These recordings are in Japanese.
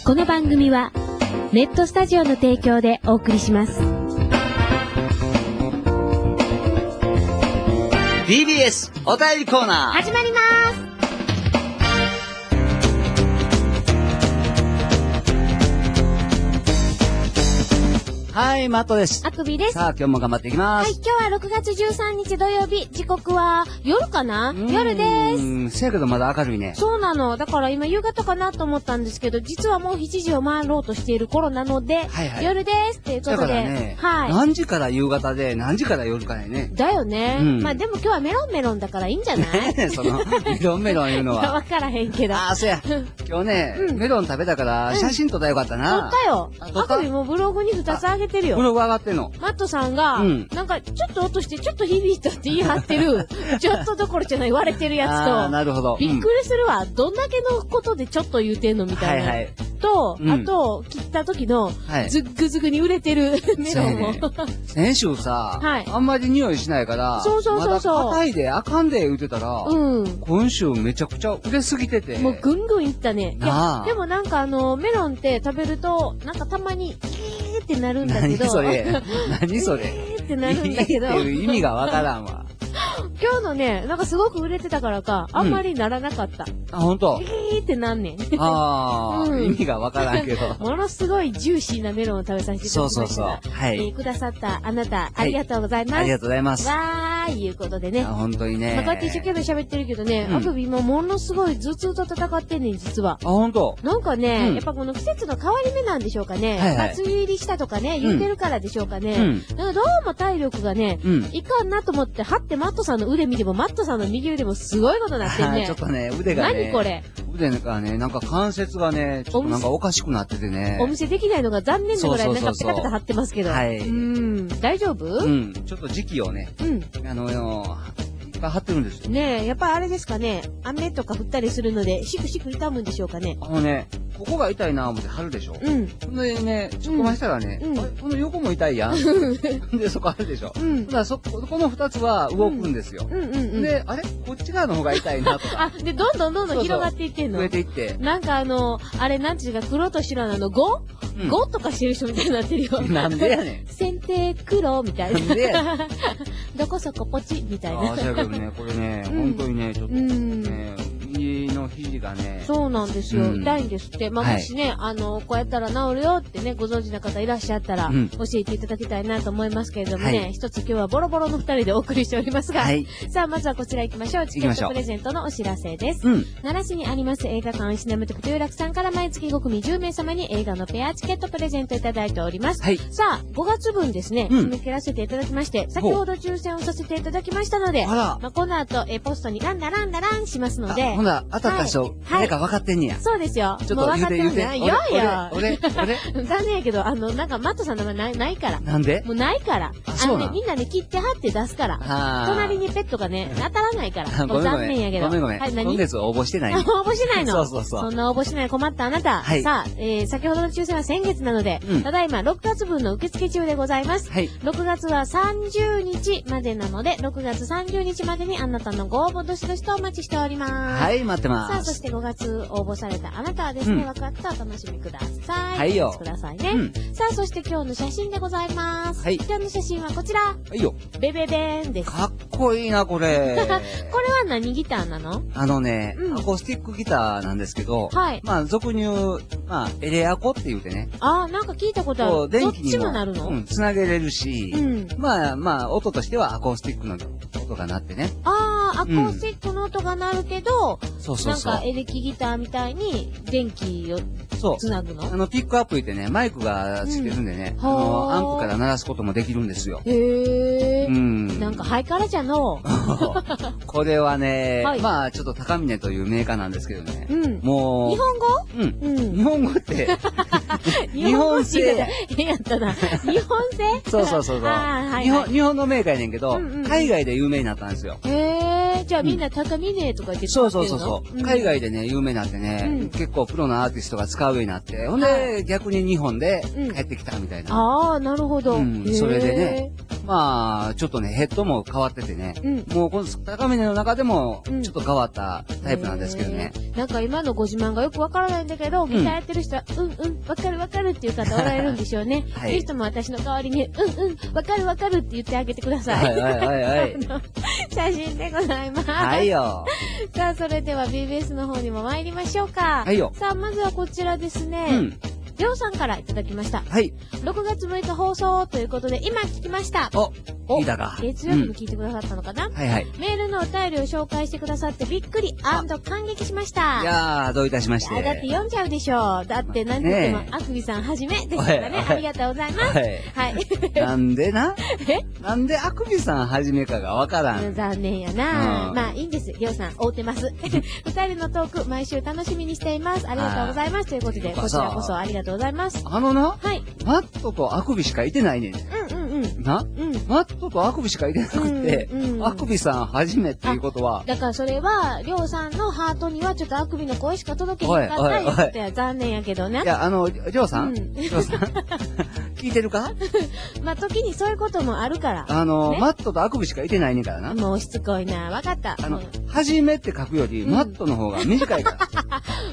この番組はネットスタジオの提供でお送りします。 DBS お便りコーナー始まります。 はい、マットです。 あくびです。 さあ、今日も頑張っていきます。 はい、今日は6月13日土曜日、時刻は夜かな？夜です。 せやけどまだ明るいね。 そうなの。だから今夕方かなと思ったんですけど、実はもう7時を回ろうとしている頃なので、 はいはい、 夜ですっていうことで。 だからね、 はい。 何時から夕方で何時から夜かやね。 だよね。まあでも今日はメロンメロンだからいいんじゃないその、メロンメロン言うのは。 わからへんけど。 ああ、そうや。今日ね、メロン食べたから写真撮ったらよかったな。 撮ったよ。あくびもブログに2つあげてるよ。 ブログ上がってんの。 マットさんが、なんかちょっと音してちょっと響いたって言い張ってる、ちょっとどころじゃない割れてるやつと、 なるほど。 びっくりするわ。どんだけのことでちょっと言うてんのみたいな。はいはい。と、あと、切った時の、ズッグズグに売れてるメロンも。 先週さ、あんまり匂いしないから、 そうそうそうそう。 まだ硬いであかんで言うてたら、今週めちゃくちゃ売れすぎてて。 もうぐんぐんいったね。いや、でもなんかメロンって食べると、なんかたまに、キーってなるんだけど。 何それ何それキーってなるんだけど。 っていう意味がわからんわ。 今日のね、なんかすごく売れてたからか、あんまりならなかった。 あ、ほんと？ ってなんねん。 意味がわからんけど。 ものすごいジューシーなメロンを食べさせていただきました。 そうそうそう。はい。 くださったあなた、ありがとうございます。 ありがとうございます。 わー、いうことでね。 本当にね。 こうやって一生懸命喋ってるけどね、あくびもものすごい頭痛と戦ってんねん、実は。 あ、ほんと？ なんかね、やっぱこの季節の変わり目なんでしょうかね。梅雨入りしたとかね、言ってるからでしょうかね。どうも体力がね、いかんなと思って、はってマットさんの腕見ても、マットさんの右腕もすごいことになってんね。 ちょっとね、腕がね。 何これ？ 腕がね、なんか関節がね、ちょっとなんかおかしくなっててね。 お見せできないのが残念なぐらいなんかペタペタ張ってますけど。 はい。 大丈夫？ ちょっと時期をね、いっぱい張ってるんですよ。 ねえ、やっぱあれですかね、雨とか降ったりするので、しくしく痛むんでしょうかね。 ここが痛いな思って貼るでしょ。でね、ちょっと前したらね、この横も痛いやん。で、そこあるでしょ。この二つは動くんですよ。で、あれこっち側の方が痛いなとか。 で、どんどん広がっていってんの？ 増えていって。 なんかあれなんていうか、黒と白の5とかしてる人みたいになってるよ。 なんでやねん。 剪定黒みたいな。 なんでやねん。 どこそこポチみたいな。 そうやけどね、これね、本当にね、ちょっとね、右の肘がね。 そうなんですよ。痛いんですって。まあ、もしね、こうやったら治るよってね、ご存知の方いらっしゃったら、教えていただきたいなと思いますけれどもね、一つ今日はボロボロの2人でお送りしておりますが、さあ、まずはこちら行きましょう。チケットプレゼントのお知らせです。奈良市にあります映画館シネマテクト有楽さんから毎月5組10名様に映画のペアチケットプレゼントいただいております。さあ、5月分ですね、締め切らせていただきまして、先ほど抽選をさせていただきましたので、この後、ポストにランダランダランしますので、 ほな、当たった人、誰か分かってんねや。 そうですよ。 ちょっと分かってんねや。 いやいや。 俺残念やけど、なんかマットさんの名前ないから。 なんで？ もうないから。みんなね、切って貼って出すから。隣にペットがね、当たらないから。残念やけど。 ごめん。今月応募してない。 応募してないの？ そう。 そんな応募しない困ったあなた。さあ、先ほどの抽選は先月なので、ただいま6月分の受付中でございます。6月は30日までなので、6月30日までにあなたのご応募どしどしとお待ちしております。 はい、待ってます。 さあ、そして5月応募されたあなたはですね、分かったお楽しみください。 はいよ。 くださいね。さあ、そして今日の写真でございます。今日の写真はこちら。 はいよ。 ベベベーンです。 かっこいいな、これ。 これは何ギターなの？ アコースティックギターなんですけど、まあ、俗に言う、まあ、エレアコって言うてね。 なんか聞いたことある。 電気にもなるの？ つなげれるし、まあ、音としてはアコースティックの音が鳴ってね。 アコースティックの音が鳴るけど、 そう。 なんかエレキギターみたいに電気をつなぐの？ ピックアップ言ってね、マイクがついてるんでね、アンプから鳴らすこともできるんですよ。 へー。なんかハイカラじゃの。 これはね、まあちょっと高峰というメーカーなんですけどね。もう。 日本語？ 日本語って。 日本製。やったな。日本製？ そう。日本のメーカーやねんけど、海外で有名になったんですよ。 じゃあみんな高峰とか言って使ってるの？ そう。海外でね、有名になってね、結構プロのアーティストが使うようになって、ほんで、逆に日本で帰ってきたみたいな。 なるほど。 それでね、 まあ、ちょっとね、ヘッドも変わっててね。もうこの高峰の中でも、ちょっと変わったタイプなんですけどね。 なんか今のご自慢がよくわからないんだけど、ギターやってる人は、わかるわかるっていう方おられるんでしょうね。ぜひとも私の代わりに、わかるわかるって言ってあげてください。はい。写真でございます。 はいよ。 さあ、それでは BBS の方にも参りましょうか。 はいよ。 さあ、まずはこちらですね。りょうさんからいただきました。はい。6月6日放送ということで、今聞きました。 聞いたか。 月曜日も聞いてくださったのかな、 はい。 メールのお便りを紹介してくださってびっくり&感激しました。 いやー、どういたしまして。 だって読んじゃうでしょう。だって何言っても、あくびさんはじめですからね。ありがとうございます。はい。 なんでなんであくびさんはじめかがわからん。 残念やな。まあ、いいんです。りょうさん、追ってます。二人のトーク、毎週楽しみにしています。ありがとうございます。ということで、こちらこそありがとうございます。 はい。マットとあくびしかいてないねん。マットとあくびしかいてなくて、あくびさんはじめっていうことは。 だからそれは、りょうさんのハートにはちょっとあくびの声しか届けへんかったいうことや残念やけどね。 いや、りょうさん聞いてるかまあ、時にそういうこともあるから。 マットとあくびしかいてないねんからな。 もうしつこいな。わかった。 はじめって書くより、マットの方が短いから。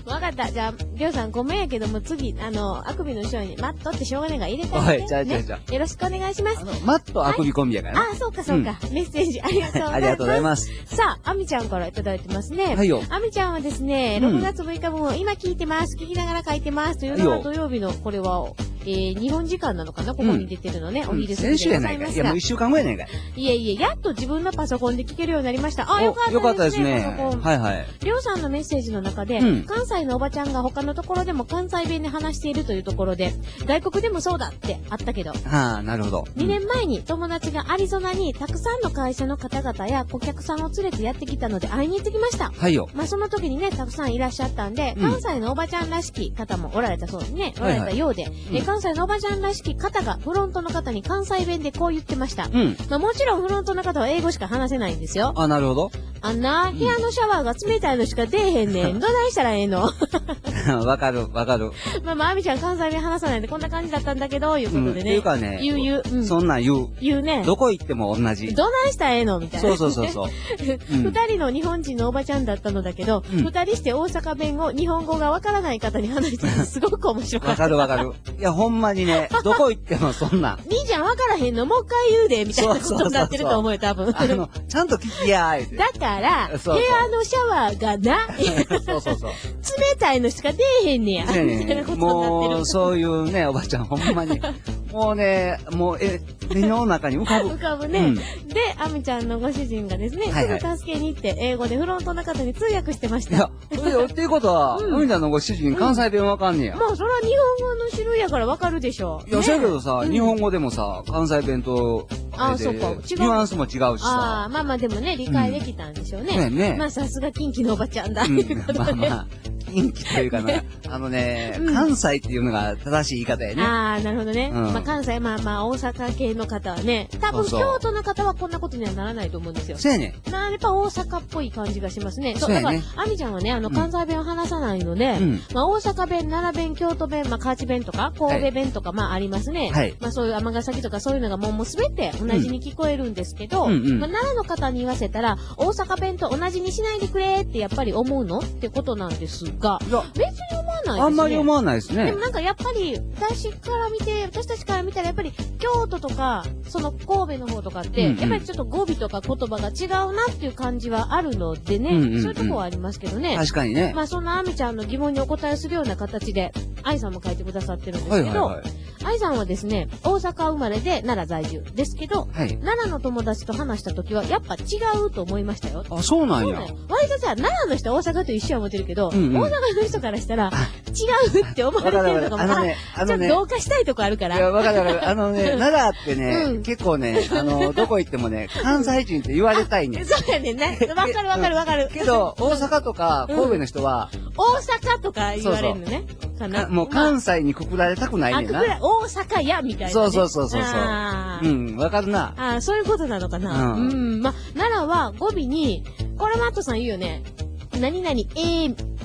わかった。じゃあ、りょうさんごめんやけども、次、あくびの後ろにマットってしょうがないから入れてあげて。よろしくお願いします。 マットあくびコンビやからね。 そうか。メッセージありがとうございます。 ありがとうございます。 さあ、あみちゃんからいただいてますね。 はいよ。 あみちゃんはですね、6月6日分を今聞いてます。聞きながら書いてます。というのが土曜日の、これは、日本時間なのかなここに出てるのね。お昼過ぎでございます。 先週やないか。いや、もう1週間後やないか。 いえ、やっと自分のパソコンで聞けるようになりました。よかったですね。パソコン。はい。りょうさんのメッセージの中で、関西のおばちゃんが他のところでも関西弁で話しているというところで、外国でもそうだってあったけど。 なるほど。 2年前に友達がアリゾナにたくさんの会社の方々や顧客さんを連れてやってきたので会いに行ってきました。 はいよ。 まあその時にね、たくさんいらっしゃったんで、関西のおばちゃんらしき方もおられたそうですね。おられたようで、関西のおばちゃんらしき方がフロントの方に関西弁でこう言ってました。まあもちろんフロントの方は英語しか話せないんですよ。 なるほど。 部屋のシャワーが冷たいのしか出えへんねん。どないしたらええのわかる。 まあ、あみちゃん関西弁話さないんでこんな感じだったんだけど、いうことでね。 っていうかね。 言う。 そんなん言う。 言うね。 どこ行っても同じ。 どないしたらええのみたいな。 そう。 二人の日本人のおばちゃんだったのだけど、二人して大阪弁を日本語がわからない方に話してすごく面白かった。 わかる。いや、ほんまにね、どこ行ってもそんな。 兄ちゃんわからへんのもう一回言うで、みたいなことになってると思うよ、多分。 ちゃんと聞きやーい。 だから、部屋のシャワーがな、冷たいのしか出えへんねや。みたいなことになってる。 もう、そういうね、おばちゃん、ほんまに。もうね、目の中に浮かぶ。 浮かぶね。で、あみちゃんのご主人がですね、すぐ助けに行って、英語でフロントの方に通訳してました。 いや、っていうことは、あみちゃんのご主人、関西弁わかんねや。 まあ、それは日本語の種類やからわかるでしょ。 いや、そうやけどさ、日本語でもさ、関西弁と、 そうか。違う。 ニュアンスも違うしさ。 まあでもね、理解できたんでしょうね。まあ、さすが近畿のおばちゃんだ。 近畿というかな、関西っていうのが正しい言い方やね。 なるほどね。まあ関西、まあ大阪系の方はね、多分京都の方はこんなことにはならないと思うんですよ。 そうやね。 やっぱ大阪っぽい感じがしますね。そう、だから、あみちゃんはね、関西弁を話さないので、まあ大阪弁、奈良弁、京都弁、まあ河内弁とか、神戸弁とか、まあありますね。まあそういう尼崎とかそういうのがもうすべて同じに聞こえるんですけど、まあ奈良の方に言わせたら、大阪弁と同じにしないでくれってやっぱり思うのってことなんですが、別に思わないですね。 あんまり思わないですね。 でもなんかやっぱり、私たちから見たらやっぱり、京都とか、その神戸の方とかって、やっぱりちょっと語尾とか言葉が違うなっていう感じはあるのでね、そういうとこはありますけどね。 確かにね。 まあそんなあみちゃんの疑問にお答えするような形で、愛さんも書いてくださってるんですけど、愛さんはですね、大阪生まれで奈良在住ですけど、奈良の友達と話した時はやっぱ違うと思いましたよ。 そうなんや。 割とさ、奈良の人は大阪と一緒は思ってるけど、大阪の人からしたら、違うって思われてるのかも。ちょっと同化したいとこあるから。 いや、わかる。奈良ってね、結構ね、どこ行ってもね、関西人って言われたいね。 そうやねんね。わかる。 けど、大阪とか神戸の人は、 大阪とか言われるのね。 もう関西にくくられたくないねんな。 大阪や、みたいな。 そう。わかるな。 そういうことなのかな。ま、奈良は語尾に、これマットさん言うよね。何々、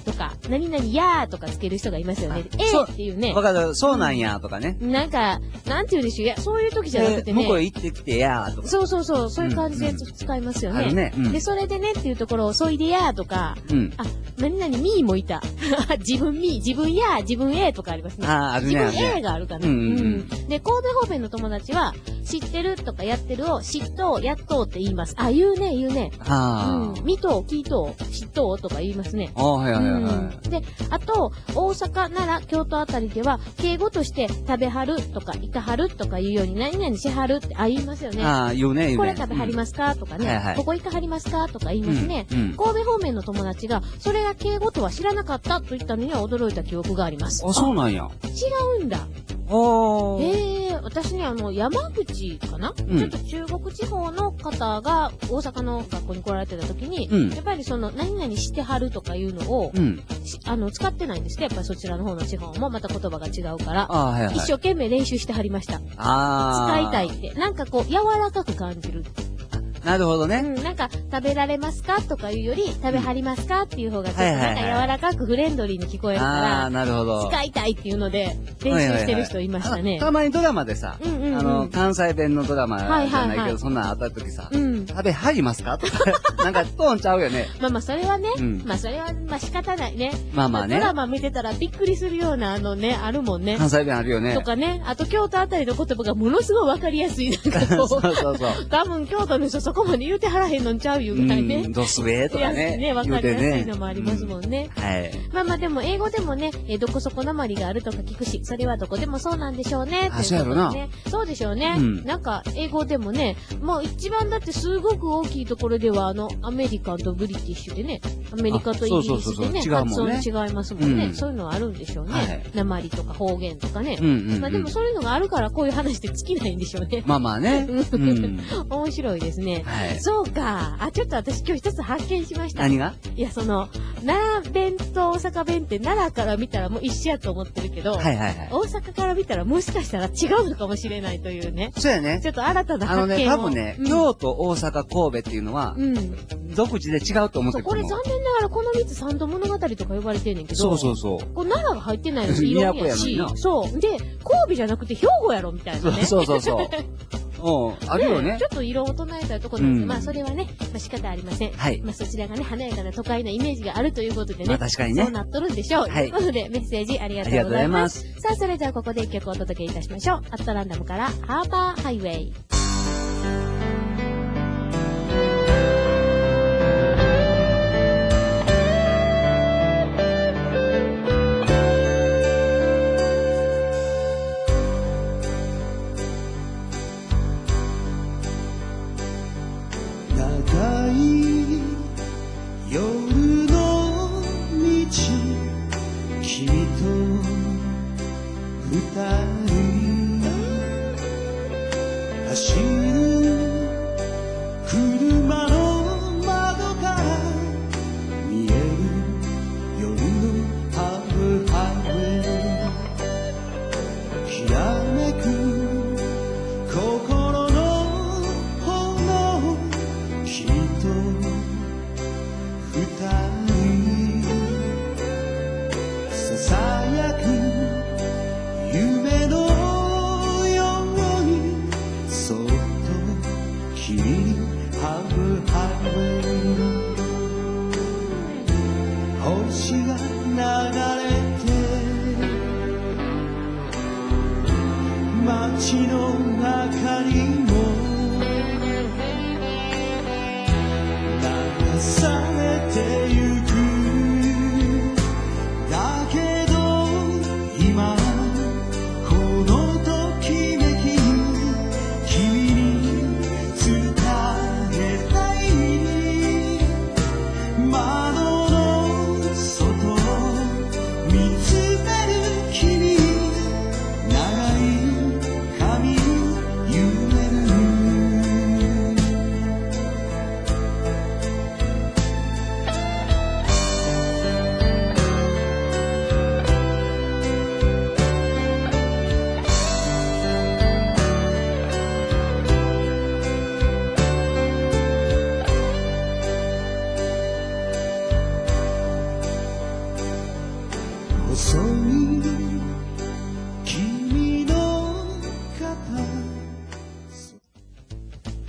とか、何々やーとかつける人がいますよね。っていうね。 わかる、そうなんやとかね。 なんか、なんて言うんでしょう。いや、そういう時じゃなくてね。 向こうへ行ってきてやーとか。 そうそうそう、そういう感じで使いますよね。 ね。 で、それでねっていうところを、そいでやーとか、あ、何々みーもいた。自分みー、自分やー、自分とかありますね。 あるね。 自分があるかな。で、神戸方面の友達は、知ってるとかやってるを、知っとう、やっとうって言います。あ、言うね。見とう、聞いとう、知っとうとか言いますね。で、あと、大阪、奈良、京都あたりでは、敬語として食べはるとか、いかはるとか言うように、何々しはるって、言いますよね。 言うね。 これ食べはりますかとかね。ここいかはりますかとか言いますね。神戸方面の友達が、それが敬語とは知らなかったと言ったのには驚いた記憶があります。 あ、そうなんや。 違うんだ。私ね、山口かな、ちょっと中国地方の方が大阪の学校に来られてた時に、やっぱり何々してはるとかいうのを、使ってないんですね。やっぱりそちらの方の地方もまた言葉が違うから、一生懸命練習してはりました。使いたいって。なんかこう、柔らかく感じる。 なるほどね。 なんか、食べられますかとかいうより、食べはりますかっていう方が、ちょっとなんか柔らかくフレンドリーに聞こえるから、 なるほど。 使いたいっていうので、練習してる人いましたね。 たまにドラマでさ、関西弁のドラマじゃないけど、そんなんあった時さ、食べはりますかとか、なんかトーンちゃうよね。 まあそれはね、それは仕方ないね。 まあね。 ドラマ見てたらびっくりするようなあるもんね。 関西弁あるよね。 とかね、あと京都あたりの言葉がものすごいわかりやすい。なんかこう。そう。多分京都の人そこまで言うてはらへんのんちゃういうぐらいね。 ドスベとかね。 わかりやすいのもありますもんね。まあでも英語でもね、どこそこなまりがあるとか聞くし、それはどこでもそうなんでしょうね。 そうやろな。 そうでしょうね。なんか英語でもね、もう一番だってすごく大きいところではアメリカンとブリティッシュでね、アメリカとイギリスでね、発音違いますもんね。そういうのはあるんでしょうね。訛りとか方言とかね。まあでもそういうのがあるからこういう話って尽きないんでしょうね。 まあね。 面白いですね。そうか。ちょっと私今日一つ発見しました。 何が？ いや、奈良弁と大阪弁って奈良から見たらもう一緒やと思ってるけど、大阪から見たらもしかしたら違うのかもしれないというね。 そうやね。 ちょっと新たな発見を。 多分ね、京都、大阪、神戸っていうのは、独自で違うと思ってる。 これ残念ながらこの3つ三度物語とか呼ばれてんねんけど、 そう。 これ奈良が入ってないのに色々やし、そう。で、神戸じゃなくて兵庫やろみたいなね。 そう。あるよね。 ちょっと色を唱えたいところなんですけど、まあそれはね、仕方ありません。まあそちらがね、華やかな都会なイメージがあるということでね。 確かにね。 そうなっとるんでしょう。ということで、メッセージありがとうございます。さあ、それではここで一曲お届けいたしましょう。アットランダムから、ハーバーハイウェイ。 夢のようにそっと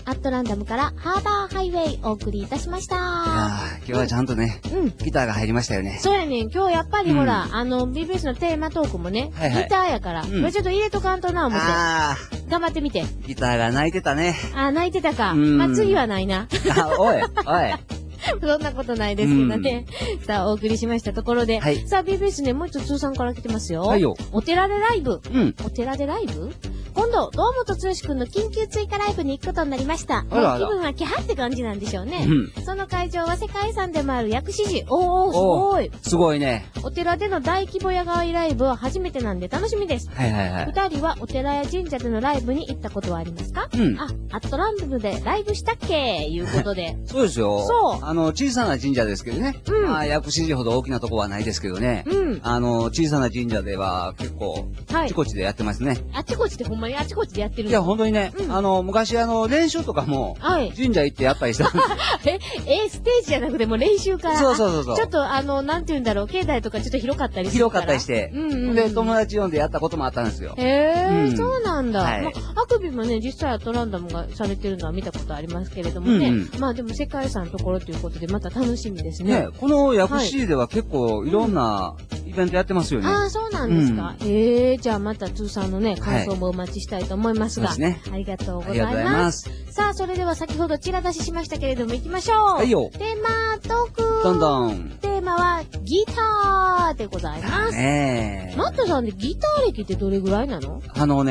アットランダムからハーバーハイウェイお送りいたしました。 今日はちゃんとね、ギターが入りましたよね。 そうやねん。今日やっぱりほら、BBS のテーマトークもね、ギターやから、これちょっと入れとかんとな思って。頑張ってみて。 ギターが泣いてたね。 泣いてたか。まあ、次はないな。 おい。 そんなことないですけどね。さあ、お送りしましたところで。さあ、BBS ね、もう一つ通算から来てますよ。はいよ。お寺でライブ。お寺でライブ今度、堂本剛くんの緊急追加ライブに行くことになりました。もう気分はキャーって感じなんでしょうね。その会場は世界遺産でもある薬師寺。おー、すごい。 すごいね。 お寺での大規模野外ライブは初めてなんで楽しみです。二人はお寺や神社でのライブに行ったことはありますか？アットランダムでライブしたっけいうことで。 そうですよ。そう。小さな神社ですけどね。薬師寺ほど大きなとこはないですけどね。小さな神社では結構、あちこちでやってますね。 あちこちでほんまにあちこちでやってるんいや、本当にね、昔練習とかも、神社行ってやったりしたんですステージじゃなくても練習から。 そう。 ちょっとなんて言うんだろう、境内とかちょっと広かったりするから。 広かったりして。で、友達呼んでやったこともあったんですよ。 そうなんだ。あくびもね、実際アトランダムがされてるのは見たことありますけれどもね。まあでも世界遺産のところということで、また楽しみですね。 この薬師寺では結構いろんなイベントやってますよね。 そうなんですか。じゃあまた通算のね、感想もお待ちしたいと思いますが。そうですね。ありがとうございます。さあ、それでは先ほどチラ出ししましたけれども行きましょう。はいよ。テーマトーク。 どんどん。 テーマはギターでございます。マットさんでギター歴ってどれぐらいなの？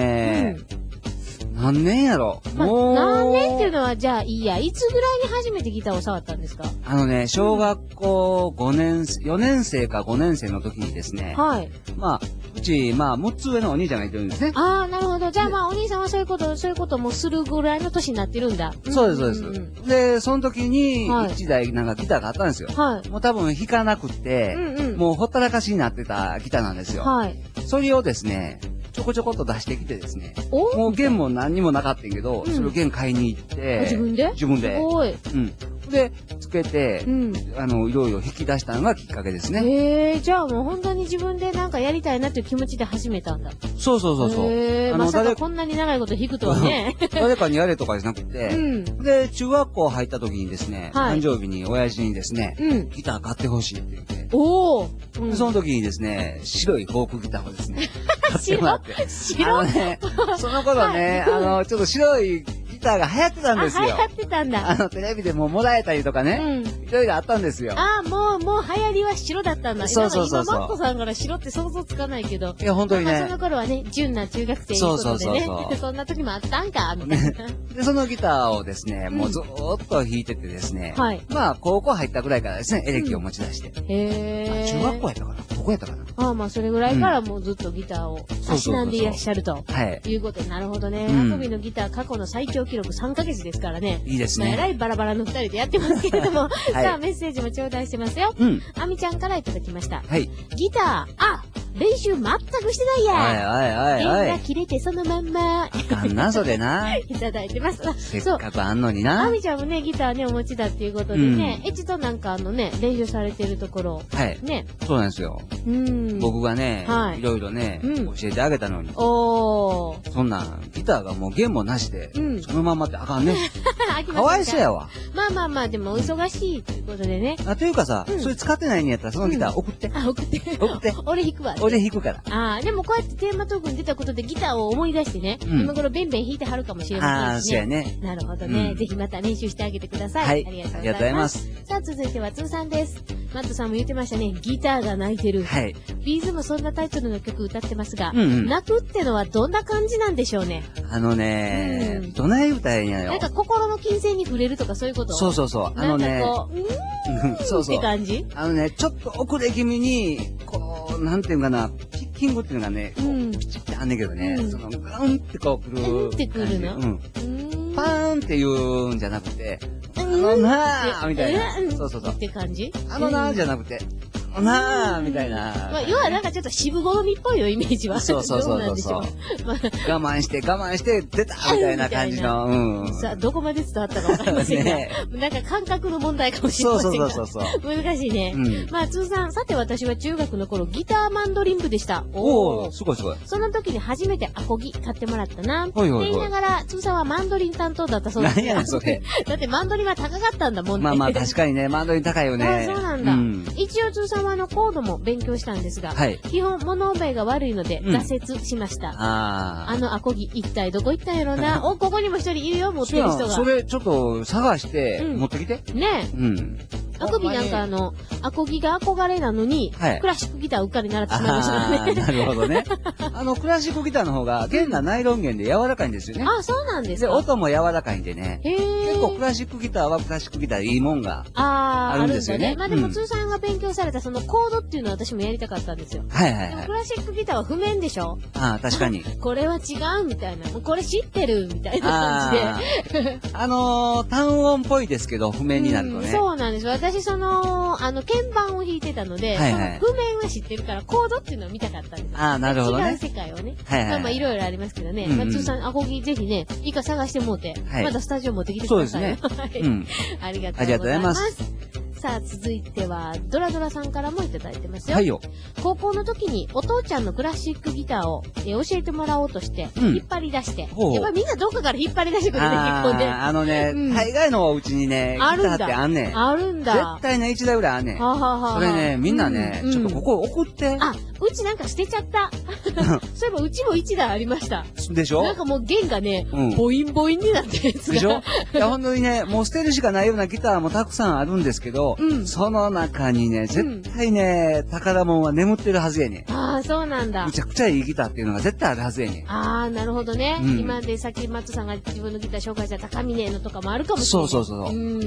何年やろ？ 何年っていうのはじゃあいいや。いつぐらいに初めてギターを触ったんですか？ 小学校4年生か5年生の時にですね。うち、6つ上のお兄ちゃんがいてるんですね。 なるほど。じゃあお兄さんはそういうこともするぐらいの年になってるんだ。 そうです。で、その時に、1台なんかギターがあったんですよ。もう多分弾かなくって、もうほったらかしになってたギターなんですよ。それをですね、ちょこちょこっと出してきてですね。もう弦も何にもなかったんやけど、それを弦買いに行って。 自分で？ 自分で。 すごい。 で、つけて、いろいろ弾き出したのがきっかけですね。 じゃあもう本当に自分でなんかやりたいなっていう気持ちで始めたんだ。 そう。 まさかこんなに長いこと弾くとはね。 誰かにやれとかじゃなくて、で、中学校入った時にですね、誕生日に親父にですね、ギター買ってほしいって言って。その時にですね、白いフォークギターをですね、買ってもらって。 白ね、その頃ね、ちょっと白いギターが流行ってたんですよ。 流行ってたんだ。 テレビでもらえたりとかね、いろいろあったんですよ。 もう流行りは白だったんだ。 そう。 今、マットさんから白って想像つかないけど。 いや、本当にね。 その頃はね、純な中学生いうことでね。そんな時もあったんか、みたいな。 で、そのギターをですね、もうずーっと弾いててですね。高校入ったぐらいからですね、エレキを持ち出して。中学校やったかな？高校やったかな？ それぐらいからもうずっとギターをたしなんでいらっしゃると。いうことで、なるほどね。アコビのギター過去の最長記録3ヶ月ですからね。 いいですね。 えらいバラバラの2人でやってますけれども。さあ、メッセージも頂戴してますよ。あみちゃんからいただきました。ギター、練習全くしてないや。弦が切れてそのまんま。 あかんな、それな。 いただいてます。 せっかくあんのにな。 あみちゃんもね、ギターね、お持ちだっていうことでね、一度なんか練習されてるところ。ね。 そうなんですよ。僕がね、いろいろね、教えてあげたのに。そんな、ギターがもう弦もなしで、そのままってあかんね。かわいそうやわ。 まあ、でも忙しいということでね。 というかさ、それ使ってないんやったらそのギター送って。 送って。俺弾くわ。 俺弾くから。 でもこうやってテーマトークに出たことでギターを思い出してね、今頃ベンベン弾いてはるかもしれませんしね。 そうやね。 なるほどね。ぜひまた練習してあげてください。ありがとうございます。さあ、続いては通さんです。マットさんも言ってましたね、ギターが泣いてる。ビーズもそんなタイトルの曲歌ってますが、泣くってのはどんな感じなんでしょうね。 どない歌えんやよ。 なんか心の金銭に触れるとかそういうこと？ そう。 そうって感じ？ ちょっと遅れ気味に、こう、なんていうかな、ピッキングっていうのがね、ピチってあんねんけどね、ガンってこうくる。 ガンってくるの？ パーンって言うんじゃなくて、なーみたいな。そう。 って感じ？ なーじゃなくて、 うなぁ、みたいな。 まあ、要はなんかちょっと渋好みっぽいよ、イメージは。 そうそうそうそう。我慢して、出たみたいな感じの。 さあ、どこまで伝わったかわかりませんが。なんか感覚の問題かもしれませんが。そう。難しいね。まあ、通算、さて私は中学の頃、ギターマンドリン部でした。 おー、すごい。 その時に初めてアコギ買ってもらったな。って言いながら、通算はマンドリン担当だったそうです。 何やねん、それ。 だってマンドリンは高かったんだもんね。 まあ確かにね、マンドリン高いよね。 そうなんだ。一応通算はコードも勉強したんですが、基本物覚えが悪いので挫折しました。アコギ一体どこ行ったんやろな。ここにも一人いるよ、持ってる人が。 それちょっと探して持ってきて。 ねえ。アコギなんかアコギが憧れなのに、クラシックギターうっかり習ってしまいましたからね。 なるほどね。クラシックギターの方が弦がナイロン弦で柔らかいんですよね。 あ、そうなんですか。 で、音も柔らかいんでね。結構クラシックギターはクラシックギターでいいもんがあるんですよね。 まあでも通さんが勉強されたそのコードっていうのは私もやりたかったんですよ。でもクラシックギターは譜面でしょ。 確かに。 これは違うみたいな。もうこれ知ってるみたいな感じで。 単音っぽいですけど、譜面になるとね。 そうなんです。私鍵盤を弾いてたので、譜面は知ってるから、コードっていうのを見たかったんですよ。 なるほどね。 違う世界をね。まあいろいろありますけどね。通さん、アコギぜひね、いいか探してもうて、まだスタジオ持ってきてください。 そうですね。ありがとうございます。さあ、続いては、ドラドラさんからもいただいてますよ。 はいよ。 高校の時にお父ちゃんのクラシックギターを教えてもらおうとして、引っ張り出して。やっぱみんなどっかから引っ張り出してくるね、結構ね。 大概のお家にね、ギターってあんねん。 あるんだ。 絶対ね、1台ぐらいあんねん。それね、みんなね、ちょっとここ送って。 うちなんか捨てちゃった。そういえばうちも1台ありました。 でしょ？ なんかもう弦がね、ボインボインになってるやつが。 でしょ？いや、本当にね、もう捨てるしかないようなギターもたくさんあるんですけど、その中にね、絶対ね、宝物は眠ってるはずやねん。 ああ、そうなんだ。 めちゃくちゃいいギターっていうのが絶対あるはずやねん。 ああ、なるほどね。今でさっき松さんが自分のギター紹介した高峰のとかもあるかもしれない。 そう。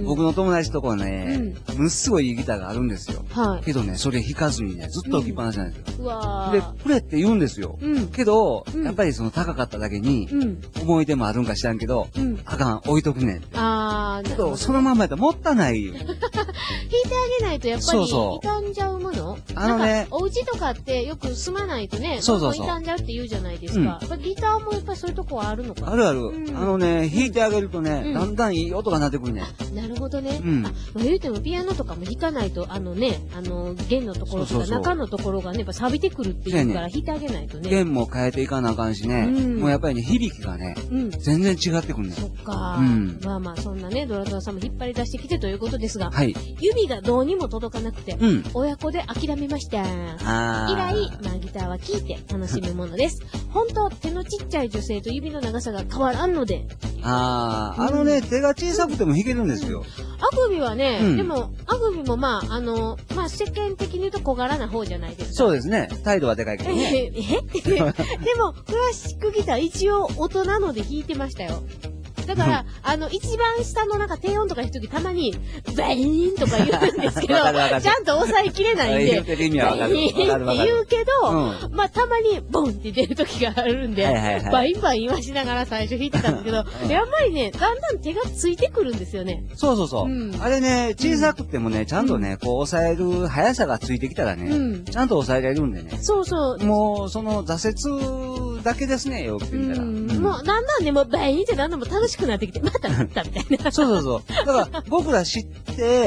僕の友達とこね、ものすごいいいギターがあるんですよ。けどね、それ弾かずにね、ずっと置きっぱなしなんですよ。で、くれって言うんですよ。けど、やっぱりその高かっただけに、思い出もあるんか知らんけど、あかん、置いとくねん。けど、そのまんまやったらもったいないよ。 弾いてあげないとやっぱり傷んじゃうもの？お家とかってよく住まないとね、傷んじゃうって言うじゃないですか。ギターもやっぱりそういうとこはあるのかな？ あるある。弾いてあげるとね、だんだんいい音が鳴ってくるね。 なるほどね。言うてもピアノとかも弾かないと、弦のところとか中のところがね、やっぱ錆びてくるっていうから弾いてあげないとね。 弦も変えていかなあかんしね。もうやっぱりね、響きがね、全然違ってくるね。 そっか。まあまあ、そんなね、ドラドラさんも引っ張り出してきてということですが、指がどうにも届かなくて、親子で諦めました。以来、ギターは聴いて楽しむものです。本当、手のちっちゃい女性と指の長さが変わらんので。 手が小さくても弾けるんですよ。 アグビはね、でも、アグビも世間的に言うと小柄な方じゃないですか。 そうですね。態度はでかいけどね。 でも、クラシックギター一応大人ので弾いてましたよ。だから、一番下のなんか低音とか弾くときたまに、バイーンとか言うんですけど、ちゃんと抑えきれないんで、 言ってる意味はわかる。 バイーンって言うけど、まあたまにボンって出るときがあるんで、バインバイン言わしながら最初弾いてたんですけど、やっぱりね、だんだん手がついてくるんですよね。 そう。あれね、小さくてもね、ちゃんとね、こう抑える速さがついてきたらね、ちゃんと抑えられるんでね。 そう。 もう、その挫折だけですね、よく言ったら。 もうだんだんね、もうバイーンってだんだんもう楽しくなってきて、またみたいな。 そう。だから、僕ら知って、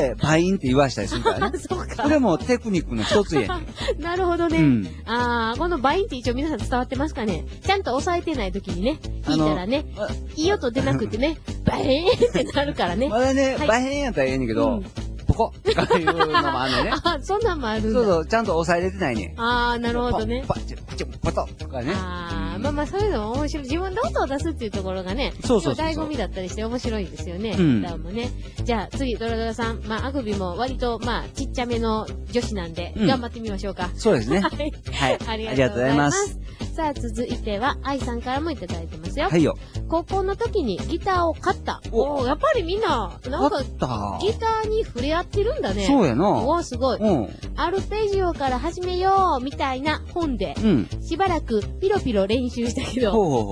バインって言わしたりするからね。 そうか。 これもテクニックの一つやね。 なるほどね。このバインって一応皆さん伝わってますかね？ちゃんと押さえてない時にね、弾いたらね、いい音出なくてね、バインってなるからね。 まだね、バインやったらええねんけど、ポコッとかいうのもあんねんね。 そんなんもあるんだ。 そう、ちゃんと押さえれてないね。 なるほどね。 パチッ、パトッとかね。 まあそういうのも面白い。自分で音を出すっていうところがね、 そう。 醍醐味だったりして面白いですよね。ギターもね。じゃあ次、ドラドラさん。アグビも割と、ちっちゃめの女子なんで、頑張ってみましょうか。 そうですね。 はい。ありがとうございます。さあ続いては、愛さんからもいただいてますよ。 はいよ。 高校の時にギターを買った。やっぱりみんな、なんか、ギターに触れ合ってるんだね。 そうやな。 すごい。アルペジオから始めよう、みたいな本で、しばらくピロピロ練習したけど、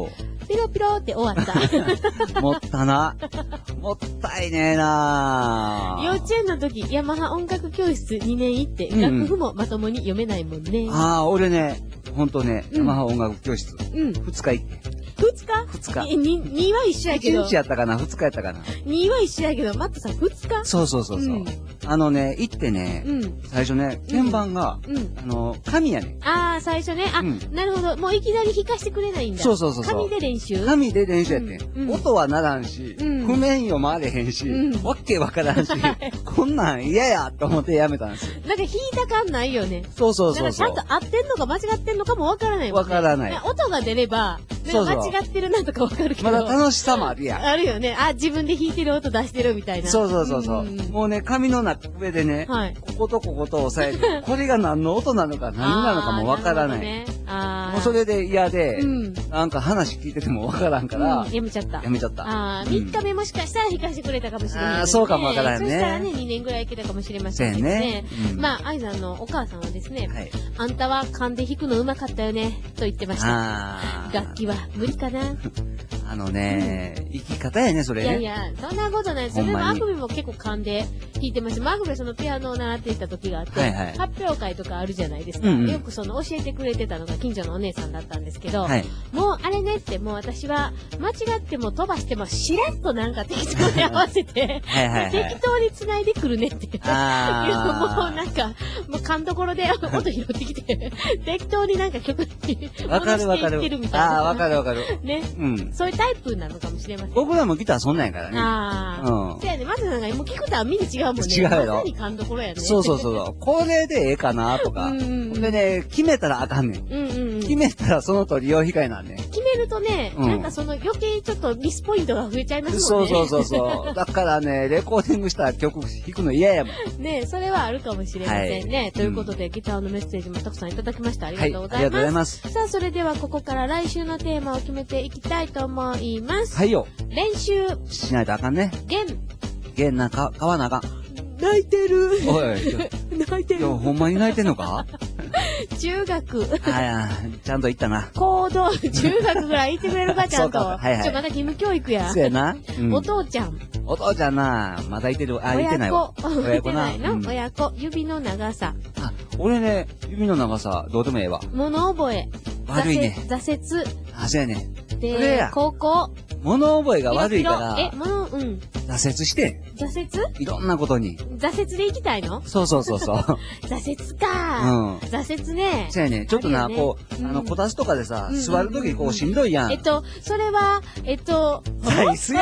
ピロピロって終わった。 もったな。もったいねえな。 幼稚園の時、ヤマハ音楽教室2年行って、楽譜もまともに読めないもんね。 ああ、俺ね、ほんとね、ヤマハ音楽教室、2日行って。2日 2は一緒やけど。 1日やったかな ?2 日やったかな ?2 は一緒やけど、マットさん2日そう。行ってね、最初ね、鍵盤が、紙やね。 ああ、最初ね。あ、なるほど。もういきなり弾かしてくれないんだ。 そう。 紙で練習やってん。音はならんし、譜面読まれへんし、わけわからんし、こんなん嫌やと思ってやめたんですよ。 なんか弾いた感ないよね。 そう。 なんかちゃんと合ってんのか間違ってんのかもわからないもんね。 わからない。 音が出れば、間違ってるなとかわかるけど。 まだ楽しさもあるやん。 あるよね。あ、自分で弾いてる音出してるみたいな。 そう。もうね、紙の上でね、こことここと押さえて、これが何の音なのか何なのかもわからない。もうそれで嫌で、なんか話聞いててもわからんから、 やめちゃった。3日目もしかしたら弾かしてくれたかもしれない。 そうかもわからんね。 そしたらね、2年ぐらいいけたかもしれませんね。まあ、愛さんのお母さんはですね、あんたは勘で弾くの上手かったよね、と言ってました。楽器は無理かな。 生き方やね、それね。 いや、そんなことない。それもあくびも結構勘で弾いてました。あくびはそのピアノを習っていた時があって、発表会とかあるじゃないですか。よく教えてくれてたのが近所のお姉さんだったんですけど、もうあれねって、もう私は間違っても飛ばしてもしらっとなんか適当に合わせて、適当に繋いでくるねって。もうなんか、もう勘どころで音拾ってきて、適当になんか曲に戻していってるみたいな。 わかる。 ね。そういうタイプなのかもしれません。 僕らもギターそんなんやからね。 そうやね。まずなんか、もう聞くとはみんな違うもんね。 違うやろ。 まさに勘どころやね。 そう。これでええかなとか。でね、決めたらあかんねん。決めたらその通り用控えなんねん。 決めるとね、なんかその余計ちょっとミスポイントが増えちゃいますもんね。 そう。だからね、レコーディングした曲弾くの嫌やもん。 ね、それはあるかもしれませんね。ということで、ギターのメッセージもたくさんいただきました。ありがとうございます。 ありがとうございます。 さあ、それではここから来週のテーマを決めていきたいと思います。 はいよ。 練習しないとあかんね。弦なんか買わなあかん。 泣いてる。 おい。 泣いてる。 いや、ほんまに泣いてんのか中学。 ちゃんと言ったな。 中学ぐらい言ってくれるか、ちゃんと。まだ義務教育や。 そうやな。 お父ちゃんな、まだ言ってる。言ってないわ。 親子な。親子、指の長さ。 俺ね、指の長さ、どうでもええわ。 物覚え。 悪いね。 挫折。 そうやね。 で、高校。 物覚えが悪いから。挫折して。 挫折いろんなことに。 挫折で行きたいの？ そう。挫折か。挫折ね。 そうやね。ちょっとな、こたつとかでさ、座るときこうしんどいやん。 それは、 座椅子や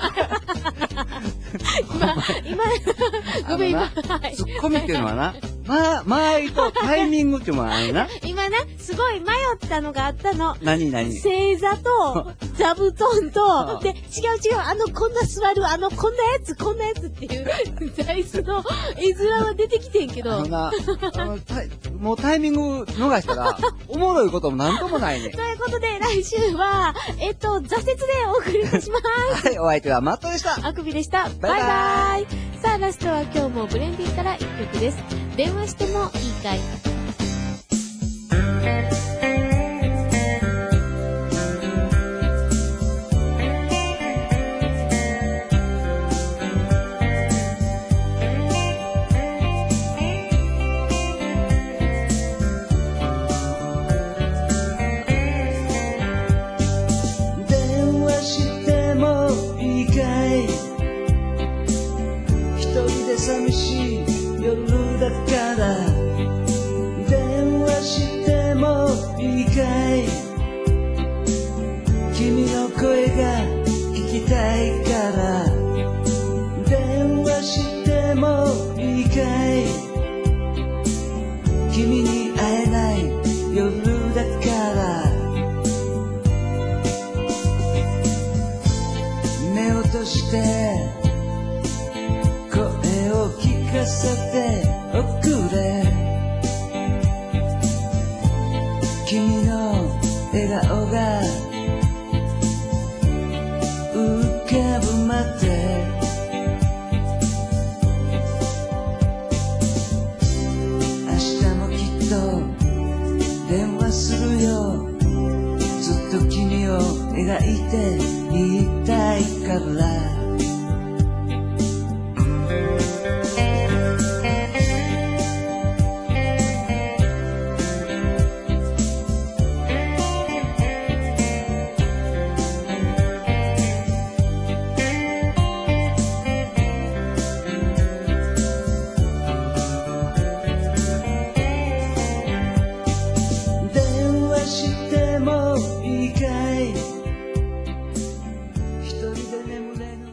ごめん、今。 ツッコミっていうのはな、間合いとタイミングっていうのはあれな。 今な、すごい迷ったのがあったの。 何正座と、座布団と、で、違う、こんな座る、こんなやつっていう、座椅子の絵面は出てきてんけど。 もうタイミング逃したら、おもろいこともなんともないね。 ということで、来週は、挫折でお送りいたします。 はい、お相手はマットでした。 あくびでした。バイバイ。さあ、ラストは今日もブレンディから一曲です。電話してもいいかい。 寂しい夜だから電話してもいいかい君の声が聞きたいから電話してもいいかい君に会えない夜だから目を閉じて聞かせておくれ君の笑顔が浮かぶまで明日もきっと電話するよずっと君を描いから